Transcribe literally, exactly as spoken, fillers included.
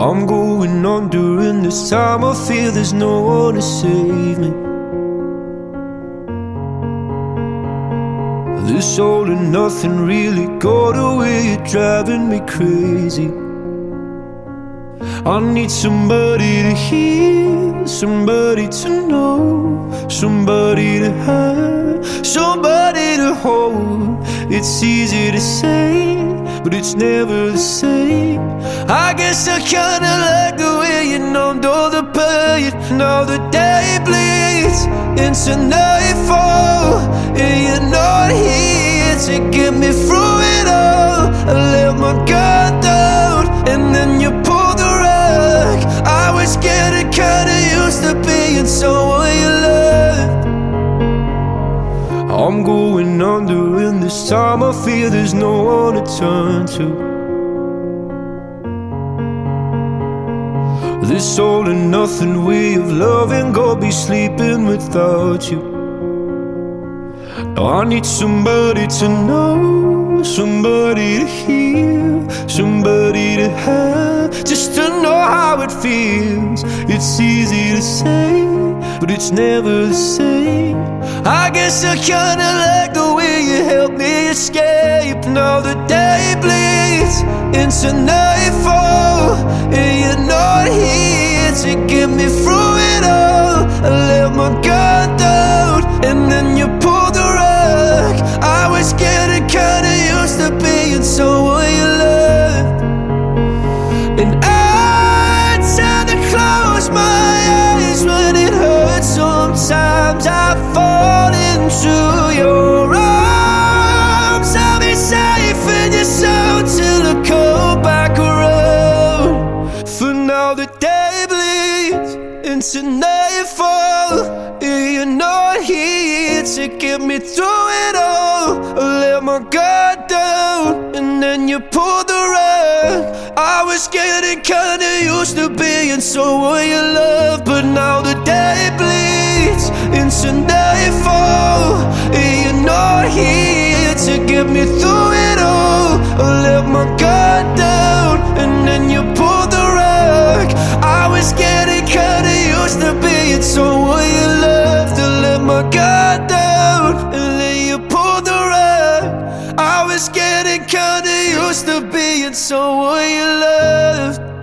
I'm going on during this time. I feel there's no one to save me. This all and nothing really got away. You're driving me crazy. I need somebody to hear, somebody to know, somebody to have, somebody to hold. It's easy to say, but it's never the same. I guess I kinda like the way you numbed all the pain. Now the day bleeds into nightfall, and you're not here to get me through it all. I let my guard down, and then you pulled the rug. I was getting kinda used to being someone you loved. I'm going under, and this time I feel there's no one to turn to. This all and nothing way of loving, gonna be sleeping without you. Now I need somebody to know, somebody to hear, somebody to have, just to know how it feels. It's easy to say, but it's never the same. I guess I kinda like the way you help me escape. Now the day bleeds into nightfall, and you're not here to get me through it all. I let my guard down, and then you pulled the rug. I was getting kinda used to being someone you loved, and I tend to close my eyes when it hurts. Sometimes I fall into your arms. I'll be safe in your soul till I come back around. For now the day bleeds into nightfall, and you're not here to get me through it all. I let my guard down, and then you pulled the rug. I was getting kinda used to being someone you love, but now the day bleeds into nightfall, and you're not here to get me through it all. I let my guard down, and then you pulled the rug. I was getting kinda used to being someone you loved. I let my guard down, and then you pulled the rug. I was getting kinda used to being someone you loved.